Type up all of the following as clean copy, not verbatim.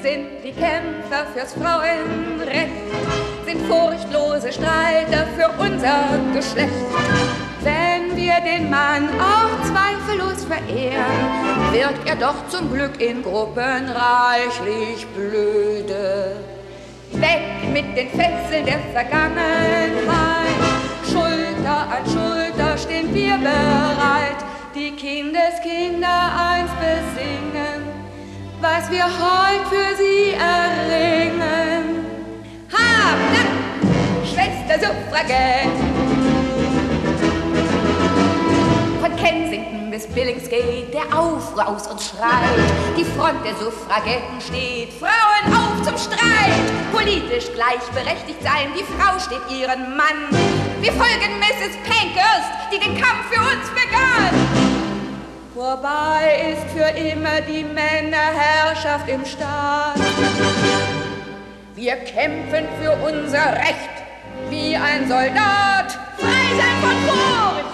sind die Kämpfer fürs Frauenrecht, sind furchtlose Streiter für unser Geschlecht. Wenn wir den Mann auch zweifellos verehren, wirkt er doch zum Glück in Gruppen reichlich blöde. Weg mit den Fesseln der Vergangenheit, Schulter an Schulter stehen wir bereit, die Kindeskinder eins besingen, was wir heut für sie erringen. Ha, na, Schwester Suffragette! Von Kensington bis Billingsgate der Aufruhr aus uns schreit. Die Front der Suffragetten steht, Frauen auf zum Streit. Politisch gleichberechtigt sein, die Frau steht ihren Mann. Wir folgen Mrs. Pankhurst, die den Kampf für uns begann. Vorbei ist für immer die Männerherrschaft im Staat. Wir kämpfen für unser Recht, wie ein Soldat, frei sein von Furcht.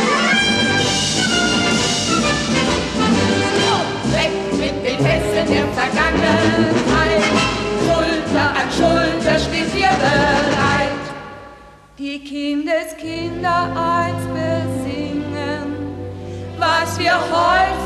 Weg mit den Fesseln der Vergangenheit, Schulter an Schulter stehen wir bereit, die Kindeskinder eins besingen, was wir heute